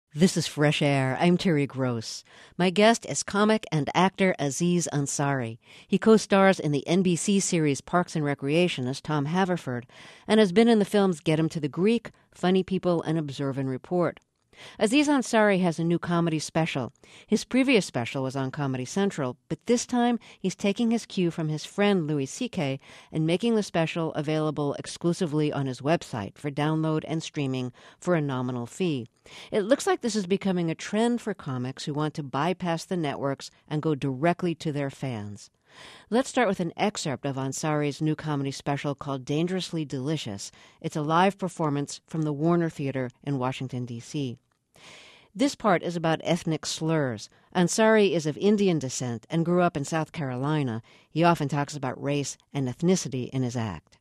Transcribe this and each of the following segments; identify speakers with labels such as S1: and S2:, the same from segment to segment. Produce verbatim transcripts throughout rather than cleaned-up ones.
S1: This is Fresh Air. I'm Terry Gross. My guest is comic and actor Aziz Ansari. He co-stars in the N B C series Parks and Recreation as Tom Haverford and has been in the films Get Him to the Greek, Funny People, and Observe and Report. Aziz Ansari has a new comedy special. His previous special was on Comedy Central, but this time he's taking his cue from his friend Louis C K and making the special available exclusively on his website for download and streaming for a nominal fee. It looks like this is becoming a trend for comics who want to bypass the networks and go directly to their fans. Let's start with an excerpt of Ansari's new comedy special called Dangerously Delicious. It's a live performance from the Warner Theater in Washington, D C This part is about ethnic slurs. Ansari is of Indian descent and grew up in South Carolina. He often talks about race and ethnicity in his act.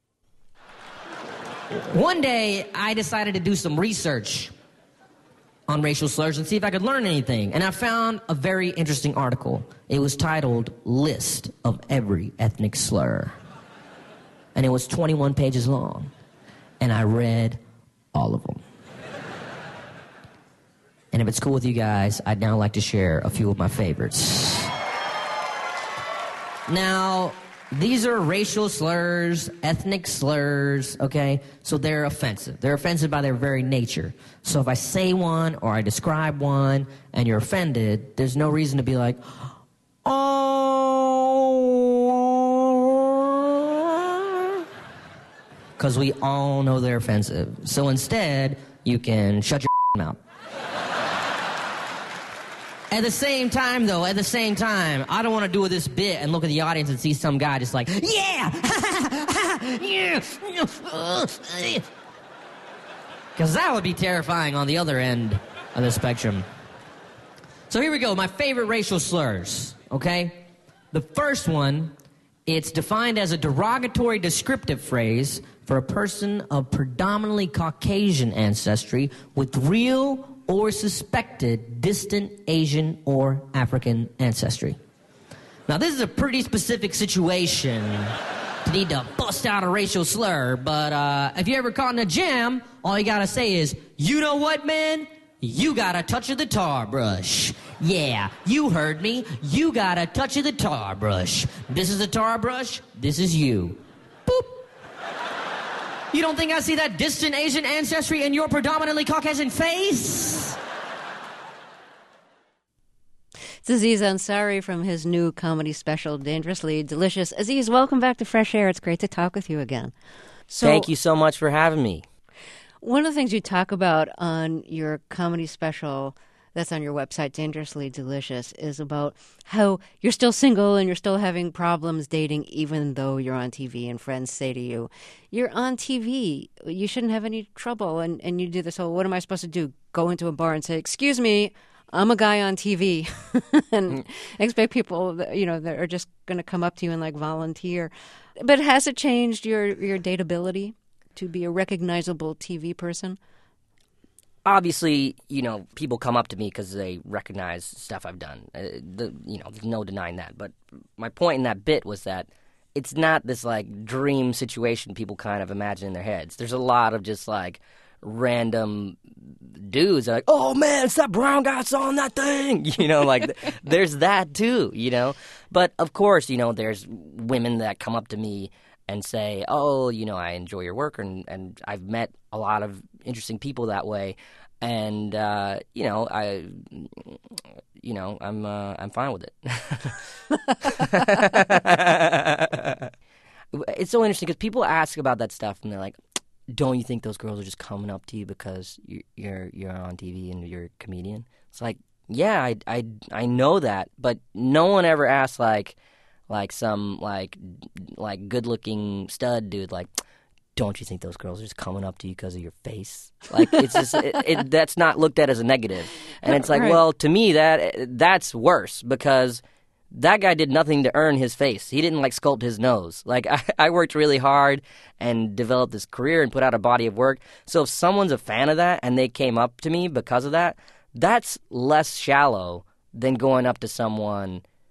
S2: One day, I decided to do some research on racial slurs and see if I could learn anything. And I found a very interesting article. It was titled, List of Every Ethnic Slur. And it was twenty-one pages long. And I read all of them. And if it's cool with you guys, I'd now like to share a few of my favorites. Now, these are racial slurs, ethnic slurs, okay? So they're offensive. They're offensive by their very nature. So if I say one or I describe one and you're offended, there's no reason to be like, oh, because we all know they're offensive. So instead, you can shut your mouth. At the same time, though, at the same time, I don't want to do this bit and look at the audience and see some guy just like, yeah, yeah, because that would be terrifying on the other end of the spectrum. So here we go, my favorite racial slurs, okay? The first one, it's defined as a derogatory descriptive phrase for a person of predominantly Caucasian ancestry with real or suspected distant Asian or African ancestry. Now, this is a pretty specific situation to need to bust out a racial slur, but uh, if you ever caught in a jam, all you gotta say is, you know what, man? You got a touch of the tar brush. Yeah, you heard me. You got a touch of the tar brush. This is the tar brush. This is you. Boop. You don't think I see that distant Asian ancestry in your predominantly Caucasian face?
S1: It's Aziz Ansari from his new comedy special, Dangerously Delicious. Aziz, welcome back to Fresh Air. It's great to talk with you again.
S3: So, Thank you so much for having me.
S1: One of the things you talk about on your comedy special that's on your website, Dangerously Delicious, is about how you're still single and you're still having problems dating even though you're on T V, and friends say to you, you're on T V, you shouldn't have any trouble, and, and you do this whole, what am I supposed to do? Go into a bar and say, excuse me, I'm a guy on T V, and expect people that, you know, that are just going to come up to you and like volunteer. But has it changed your, your dateability to be a recognizable T V person?
S3: Obviously, you know, people come up to me because they recognize stuff I've done. Uh, the, you know, there's no denying that. But my point in that bit was that it's not this, like, dream situation people kind of imagine in their heads. There's a lot of just, like, random dudes that are like, oh, man, it's that brown guy I saw on that thing. You know, like, there's that, too, you know. But, of course, you know, there's women that come up to me and say, oh, you know, I enjoy your work, and, and I've met a lot of interesting people that way, and uh, you know, I, you know, I'm uh, I'm fine with it. It's so interesting because people ask about that stuff, and they're like, don't you think those girls are just coming up to you because you're you're, you're on T V and you're a comedian? It's like, yeah, I, I, I know that, but no one ever asks like. Like some like like good looking stud dude, like, don't you think those girls are just coming up to you because of your face? Like, it's just it, it, that's not looked at as a negative, and it's like, right. Well, to me that that's worse because that guy did nothing to earn his face. He didn't like sculpt his nose. Like I, I worked really hard and developed this career and put out a body of work. So if someone's a fan of that and they came up to me because of that, that's less shallow than going up to someone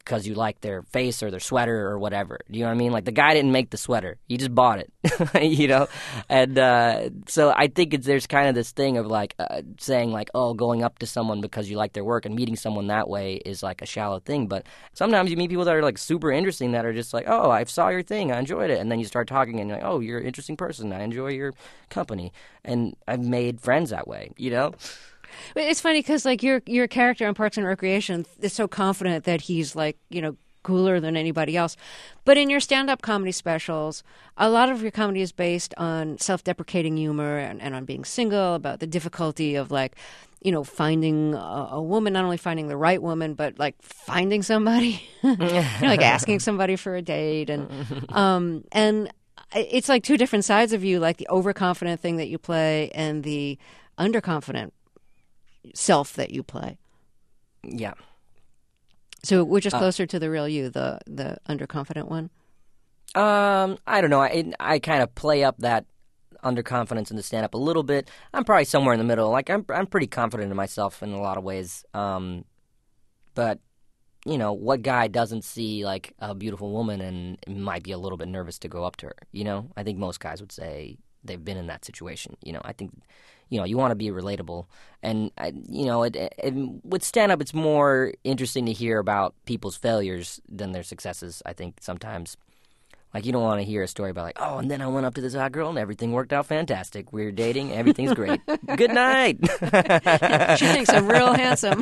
S3: because you like their face or their sweater or whatever. Do you know what I mean? Like, the guy didn't make the sweater. He just bought it, you know? And uh, so I think it's, there's kind of this thing of, like, uh, saying, like, oh, going up to someone because you like their work and meeting someone that way is, like, a shallow thing. But sometimes you meet people that are, like, super interesting that are just like, oh, I saw your thing. I enjoyed it. And then you start talking and you're like, oh, you're an interesting person. I enjoy your company. And I've made friends that way, you know?
S1: It's funny because, like, your your character on Parks and Recreation is so confident that he's, like, you know, cooler than anybody else. But in your stand-up comedy specials, a lot of your comedy is based on self-deprecating humor and, and on being single, about the difficulty of, like, you know, finding a, a woman, not only finding the right woman, but, like, finding somebody, you know, like asking somebody for a date. And um, and it's like two different sides of you, like the overconfident thing that you play and the underconfident self that you play.
S3: Yeah.
S1: So which is
S3: Uh,
S1: closer to the real you, the the underconfident one?
S3: Um, I don't know. I I kind of play up that underconfidence in the stand-up a little bit. I'm probably somewhere in the middle. Like, I'm I'm pretty confident in myself in a lot of ways. Um, but you know, what guy doesn't see, like, a beautiful woman and might be a little bit nervous to go up to her? You know, I think most guys would say they've been in that situation. You know, I think, you know, you want to be relatable. And, I, you know, it, it, with stand-up, it's more interesting to hear about people's failures than their successes, I think, sometimes. Like, you don't want to hear a story about, like, oh, and then I went up to this hot girl and everything worked out fantastic. We were dating. Everything's great. Good night.
S1: She thinks I'm real handsome.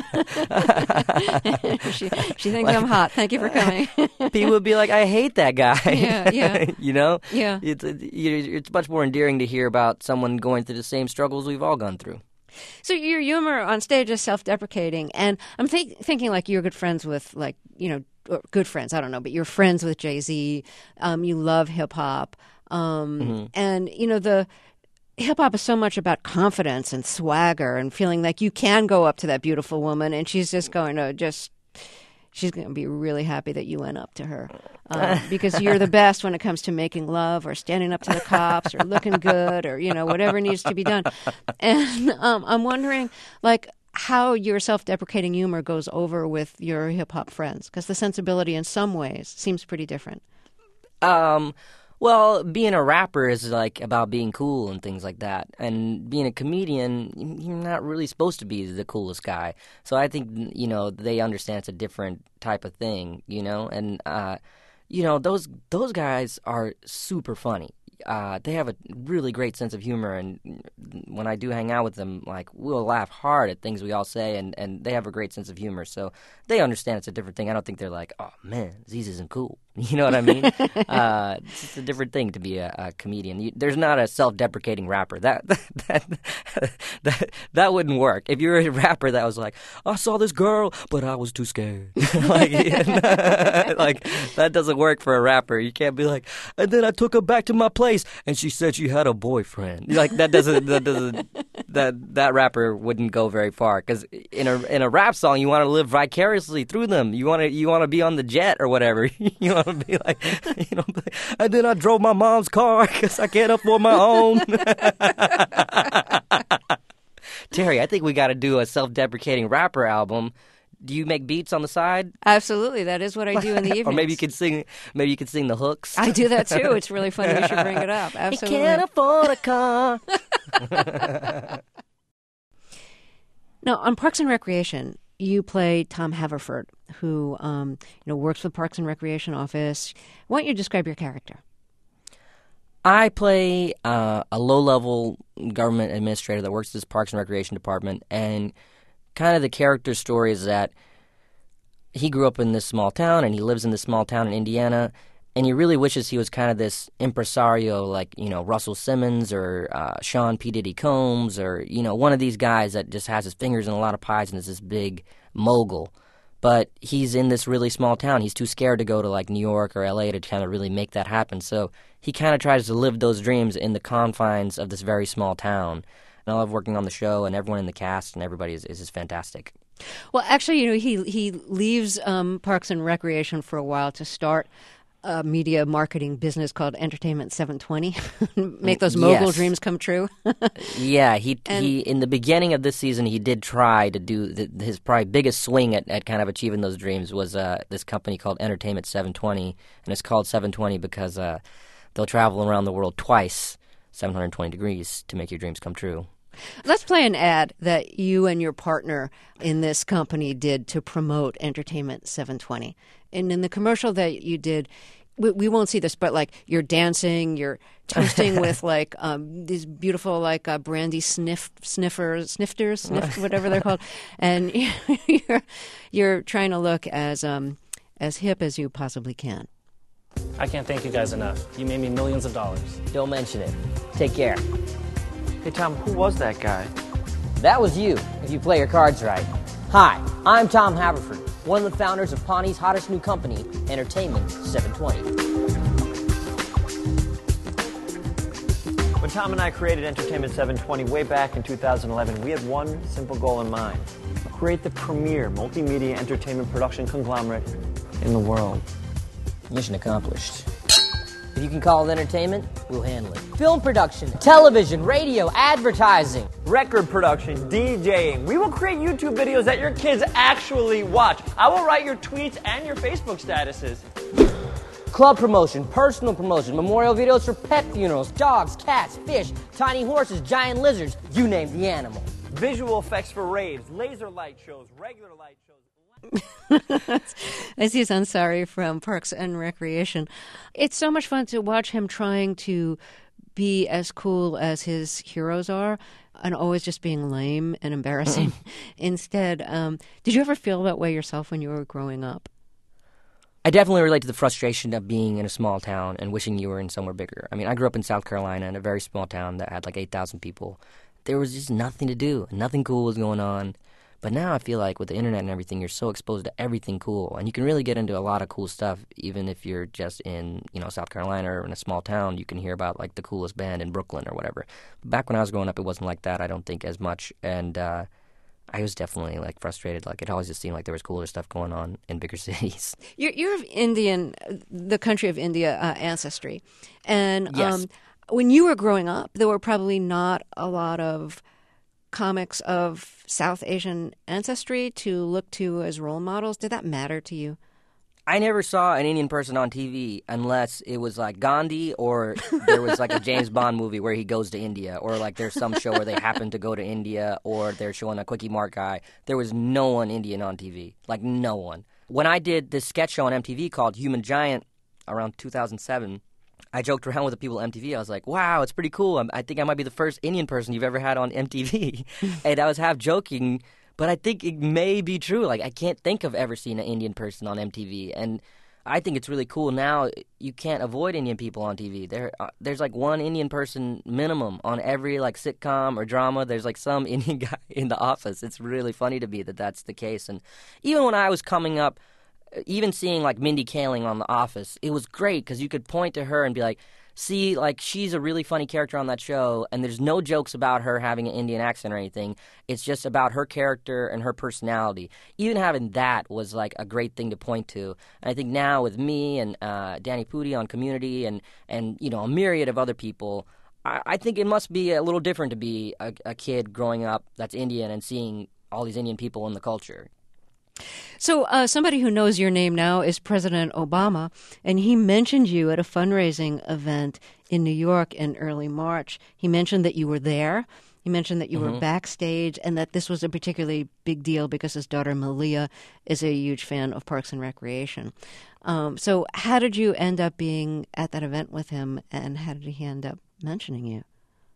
S1: she she thinks
S3: Like,
S1: I'm hot. Thank you for coming.
S3: People would be like, I hate that guy.
S1: Yeah, yeah.
S3: You know?
S1: Yeah.
S3: It's, it's much more endearing to hear about someone going through the same struggles we've all gone through.
S1: So your humor on stage is self-deprecating, and I'm think, thinking like you're good friends with, like, you know, or good friends, I don't know, but you're friends with Jay-Z. Um, you love hip-hop. Um,
S3: Mm-hmm.
S1: And, you know, the hip-hop is so much about confidence and swagger and feeling like you can go up to that beautiful woman and she's just going to just, she's going to be really happy that you went up to her. Um, because you're the best when it comes to making love or standing up to the cops or looking good or, you know, whatever needs to be done. And um, I'm wondering, like, how your self-deprecating humor goes over with your hip-hop friends, because the sensibility in some ways seems pretty different.
S3: Um, well, being a rapper is like about being cool and things like that. And being a comedian, you're not really supposed to be the coolest guy. So I think, you know, they understand it's a different type of thing, you know? And, uh, you know, those those guys are super funny. Uh, they have a really great sense of humor, and when I do hang out with them, like, we'll laugh hard at things we all say, and, and they have a great sense of humor, so they understand it's a different thing. I don't think they're like, oh, man, Aziz isn't cool. You know what I mean? uh, it's just a different thing to be a, a comedian. You, there's not a self-deprecating rapper. That that, that that that wouldn't work. If you're a rapper that was like, I saw this girl, but I was too scared. like, like, that doesn't work for a rapper. You can't be like, and then I took her back to my place, and she said she had a boyfriend. Like, that doesn't that doesn't that that rapper wouldn't go very far. Because in a in a rap song, you want to live vicariously through them. You want to you want to be on the jet or whatever. You want to be like, you know, and then I drove my mom's car because I can't afford my own. Terry, I think we got to do a self-deprecating rapper album. Do you make beats on the side?
S1: Absolutely, that is what I do in the evenings.
S3: Or maybe you could sing. Maybe you could sing the hooks.
S1: I do that too. It's really funny. You should bring it up. Absolutely.
S3: He can't afford a car.
S1: Now, on Parks and Recreation, you play Tom Haverford, who um, you know works with Parks and Recreation office. Why don't you describe your character?
S3: I play uh, a low-level government administrator that works at this Parks and Recreation department, and kind of the character story is that he grew up in this small town, and he lives in this small town in Indiana, and he really wishes he was kind of this impresario like, you know, Russell Simmons or uh, Sean P. Diddy Combs, or, you know, one of these guys that just has his fingers in a lot of pies and is this big mogul. But he's in this really small town. He's too scared to go to, like, New York or L A to kind of really make that happen. So he kind of tries to live those dreams in the confines of this very small town. And I love working on the show, and everyone in the cast and everybody is, is just fantastic.
S1: Well, actually, you know, he he leaves um, Parks and Recreation for a while to start a media marketing business called Entertainment seven twenty. Make those mogul
S3: Yes.
S1: dreams come true.
S3: Yeah, he
S1: And-
S3: he in the beginning of this season he did try to do the, his probably biggest swing at, at kind of achieving those dreams was uh, this company called Entertainment seven twenty, and it's called seven twenty because uh, they'll travel around the world twice, seven hundred twenty degrees, to make your dreams come true.
S1: Let's play an ad that you and your partner in this company did to promote Entertainment seven twenty. And in the commercial that you did, we, we won't see this, but like you're dancing, you're toasting with like um, these beautiful like uh, brandy sniff sniffers, snifters, sniff, whatever they're called, and you're you're trying to look as um, as hip as you possibly can.
S4: I can't thank you guys enough. You made me millions of dollars.
S3: Don't mention it. Take care.
S5: Hey, Tom, who was that guy?
S3: That was you, if you play your cards right. Hi, I'm Tom Haverford, one of the founders of Pawnee's hottest new company, Entertainment seven twenty.
S5: When Tom and I created Entertainment seven twenty way back in two thousand eleven, we had one simple goal in mind: create the premier multimedia entertainment production conglomerate in the world.
S3: Mission accomplished. If you can call it entertainment, we'll handle it. Film production, television, radio, advertising.
S5: Record production, DJing. We will create YouTube videos that your kids actually watch. I will write your tweets and your Facebook statuses.
S3: Club promotion, personal promotion, memorial videos for pet funerals, dogs, cats, fish, tiny horses, giant lizards, you name the animal.
S5: Visual effects for raves, laser light shows, regular light shows.
S1: Aziz Ansari from Parks and Recreation. It's so much fun to watch him trying to be as cool as his heroes are and always just being lame and embarrassing instead. Um, did you ever feel that way yourself when you were growing up?
S3: I definitely relate to the frustration of being in a small town and wishing you were in somewhere bigger. I mean, I grew up in South Carolina in a very small town that had like eight thousand people. There was just nothing to do. Nothing cool was going on. But now I feel like with the internet and everything, you're so exposed to everything cool. And you can really get into a lot of cool stuff, even if you're just in, you know, South Carolina or in a small town. You can hear about, like, the coolest band in Brooklyn or whatever. Back when I was growing up, it wasn't like that, I don't think, as much. And uh, I was definitely, like, frustrated. Like, it always just seemed like there was cooler stuff going on in bigger cities.
S1: You're, you're of Indian, the country of India uh, ancestry. And
S3: Yes.
S1: um, when you were growing up, there were probably not a lot of comics of South Asian ancestry to look to as role models. Did that matter to you?
S3: I never saw an Indian person on T V unless it was like Gandhi or there was like a James Bond movie where he goes to India, or like there's some show where they happen to go to India, or they're showing a Quickie Mart guy. There was no one Indian on T V. Like no one. When I did this sketch show on M T V called Human Giant around two thousand seven, I joked around with the people at M T V. I was like, wow, it's pretty cool. I'm, I think I might be the first Indian person you've ever had on M T V. And I was half joking, but I think it may be true. Like, I can't think of ever seeing an Indian person on M T V. And I think it's really cool now. You can't avoid Indian people on T V. There, uh, There's like one Indian person minimum on every like sitcom or drama. There's like some Indian guy in the office. It's really funny to me that that's the case. And even when I was coming up, even seeing like Mindy Kaling on The Office, it was great because you could point to her and be like, see, like she's a really funny character on that show, and there's no jokes about her having an Indian accent or anything. It's just about her character and her personality. Even having that was like a great thing to point to. And I think now with me and uh, Danny Pudi on Community and, and you know a myriad of other people, I, I think it must be a little different to be a, a kid growing up that's Indian and seeing all these Indian people in the culture.
S1: So uh, somebody who knows your name now is President Obama, and he mentioned you at a fundraising event in New York in early March. He mentioned that you were there. He mentioned that you mm-hmm. were backstage, and that this was a particularly big deal because his daughter Malia is a huge fan of Parks and Recreation. Um, so how did you end up being at that event with him, and how did he end up mentioning you?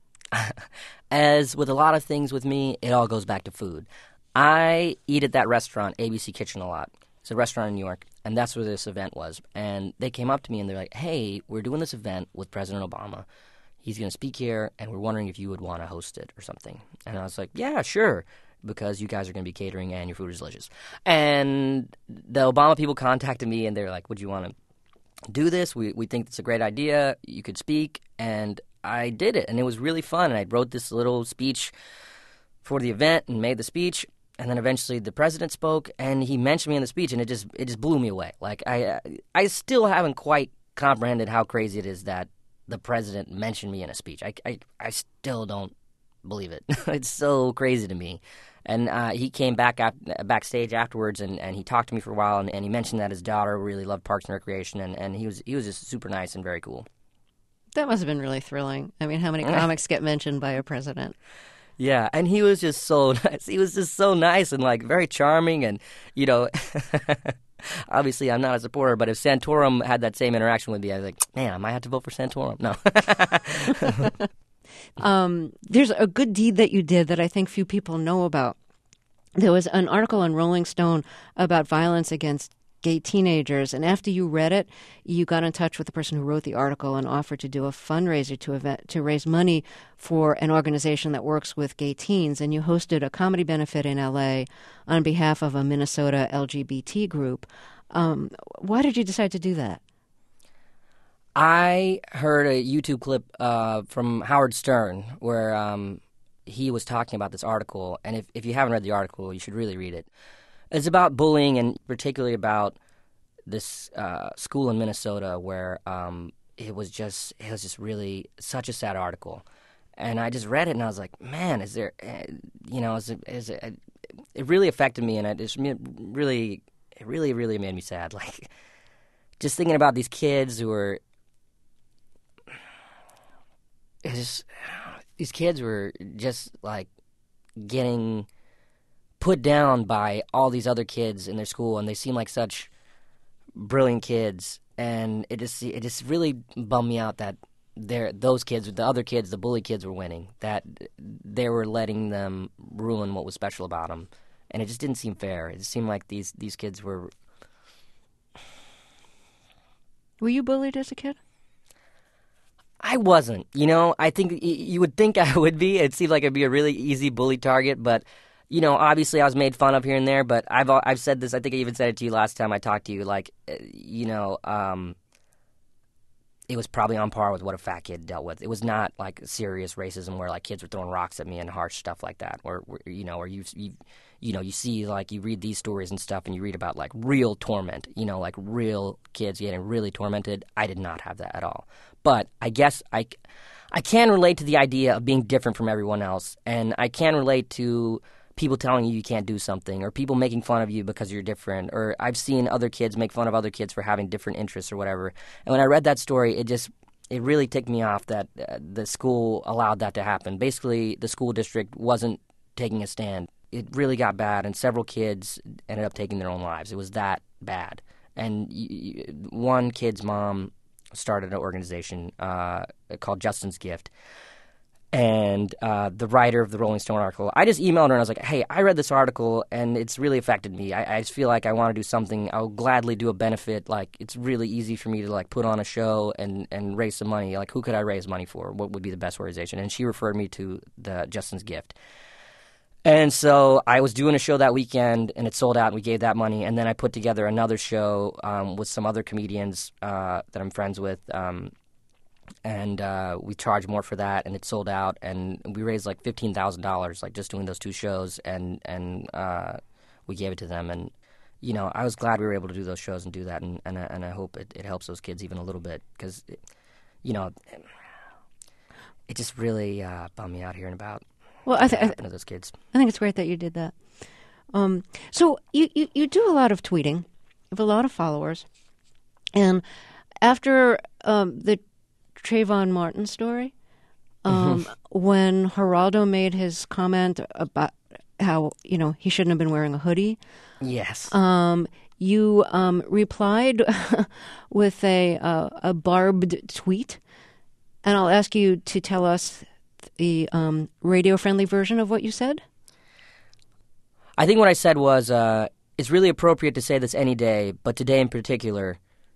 S3: As with a lot of things with me, it all goes back to food. I eat at that restaurant, A B C Kitchen, a lot. It's a restaurant in New York, and that's where this event was. And they came up to me, and they're like, hey, we're doing this event with President Obama. He's going to speak here, and we're wondering if you would want to host it or something. And I was like, yeah, sure, because you guys are going to be catering, and your food is delicious. And the Obama people contacted me, and they're like, would you want to do this? We we think it's a great idea. You could speak. And I did it, and it was really fun. And I wrote this little speech for the event and made the speech. And then eventually the president spoke, and he mentioned me in the speech, and it just it just blew me away. Like, I I still haven't quite comprehended how crazy it is that the president mentioned me in a speech. I, I, I still don't believe it. It's so crazy to me. And uh, he came back ap- backstage afterwards, and, and he talked to me for a while, and, and he mentioned that his daughter really loved Parks and Recreation, and, and he was he was just super nice and very cool.
S1: That must have been really thrilling. I mean, how many comics get mentioned by a president?
S3: Yeah, and he was just so nice. He was just so nice and, like, very charming, and, you know... Obviously, I'm not a supporter, but if Santorum had that same interaction with me, I was like, man, I might have to vote for Santorum. No.
S1: um, there's a good deed that you did that I think few people know about. There was an article in Rolling Stone about violence against gay teenagers, and after you read it, you got in touch with the person who wrote the article and offered to do a fundraiser to event, to raise money for an organization that works with gay teens, and you hosted a comedy benefit in L A on behalf of a Minnesota L G B T group. Um, why did you decide to do that?
S3: I heard a YouTube clip uh, from Howard Stern where um, he was talking about this article, and if, if you haven't read the article, you should really read it. It's about bullying, and particularly about this uh, school in Minnesota where um, it was just it was just really such a sad article. And I just read it, and I was like, man, is there, uh, you know, is it, is it, it really affected me, and it just really, it really, really made me sad. Like, just thinking about these kids who were, it's just, these kids were just like getting put down by all these other kids in their school, and they seem like such brilliant kids, and it just it just really bummed me out that they're, those kids, the other kids, the bully kids were winning, that they were letting them ruin what was special about them, and it just didn't seem fair. It just seemed like these, these kids were...
S1: Were you bullied as a kid?
S3: I wasn't, you know. I think y- you would think I would be. It seemed like it'd be a really easy bully target, but... You know, obviously I was made fun of here and there, but I've I've said this, I think I even said it to you last time I talked to you, like, you know, um, it was probably on par with what a fat kid dealt with. It was not, like, serious racism where, like, kids were throwing rocks at me and harsh stuff like that, or, you know, or you, you, you know, you see, like, you read these stories and stuff and you read about, like, real torment, you know, like, real kids getting really tormented. I did not have that at all. But I guess I, I can relate to the idea of being different from everyone else, and I can relate to... people telling you you can't do something, or people making fun of you because you're different, or I've seen other kids make fun of other kids for having different interests or whatever. And when I read that story, it just, it really ticked me off that uh, the school allowed that to happen. Basically, the school district wasn't taking a stand. It really got bad, and several kids ended up taking their own lives. It was that bad. And y- y- one kid's mom started an organization uh, called Justin's Gift. And uh, the writer of the Rolling Stone article, I just emailed her and I was like, hey, I read this article and it's really affected me. I, I just feel like I want to do something. I'll gladly do a benefit. Like, it's really easy for me to, like, put on a show and, and raise some money. Like, who could I raise money for? What would be the best organization? And she referred me to the Justin's Gift. And so I was doing a show that weekend, and it sold out, and we gave that money. And then I put together another show um, with some other comedians uh, that I'm friends with, um, and uh, we charged more for that, and it sold out. And we raised like fifteen thousand dollars, like just doing those two shows, and and uh, we gave it to them. And you know, I was glad we were able to do those shows and do that, and and, and I hope it, it helps those kids even a little bit, because you know, it, it just really uh, bummed me out hearing about.
S1: Well, I, th- I,
S3: to those kids.
S1: I think it's great that you did that. Um, so you, you, you do a lot of tweeting. You have a lot of followers. And after um, the Trayvon Martin story, um, when Geraldo made his comment about how, you know, he shouldn't have been wearing a hoodie.
S3: Yes.
S1: Um, you um, replied with a, uh, a barbed tweet. And I'll ask you to tell us the um, radio-friendly version of what you said?
S3: I think what I said was, uh, it's really appropriate to say this any day, but today in particular,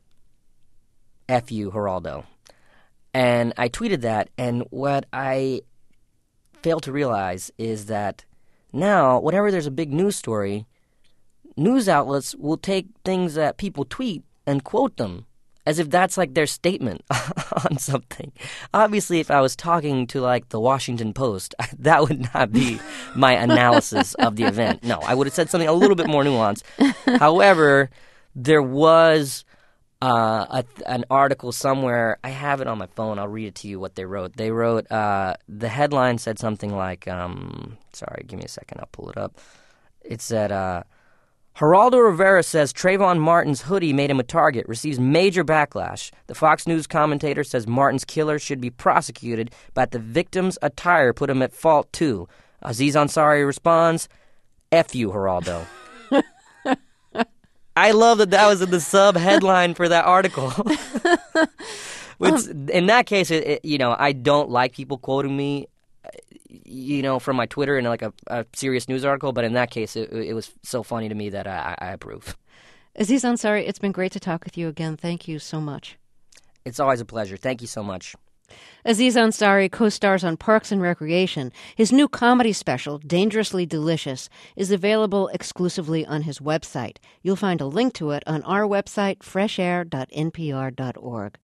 S3: F you, Geraldo. And I tweeted that, and what I failed to realize is that now, whenever there's a big news story, news outlets will take things that people tweet and quote them, as if that's, like, their statement on something. Obviously, if I was talking to, like, the Washington Post, that would not be my analysis of the event. No, I would have said something a little bit more nuanced. However, there was uh, a, an article somewhere. I have it on my phone. I'll read it to you what they wrote. They wrote, uh, the headline said something like, um, sorry, give me a second. I'll pull it up. It said, uh, Geraldo Rivera says Trayvon Martin's hoodie made him a target, receives major backlash. The Fox News commentator says Martin's killer should be prosecuted, but the victim's attire put him at fault too. Aziz Ansari responds, F you, Geraldo. I love that that was in the sub-headline for that article. Which, um, in that case, it, it, you know, I don't like people quoting me, you know, from my Twitter in like a, a serious news article, but in that case, it, it was so funny to me that I, I approve.
S1: Aziz Ansari, it's been great to talk with you again. Thank you so much.
S3: It's always a pleasure. Thank you so much.
S1: Aziz Ansari co-stars on Parks and Recreation. His new comedy special, Dangerously Delicious, is available exclusively on his website. You'll find a link to it on our website, fresh air dot n p r dot org.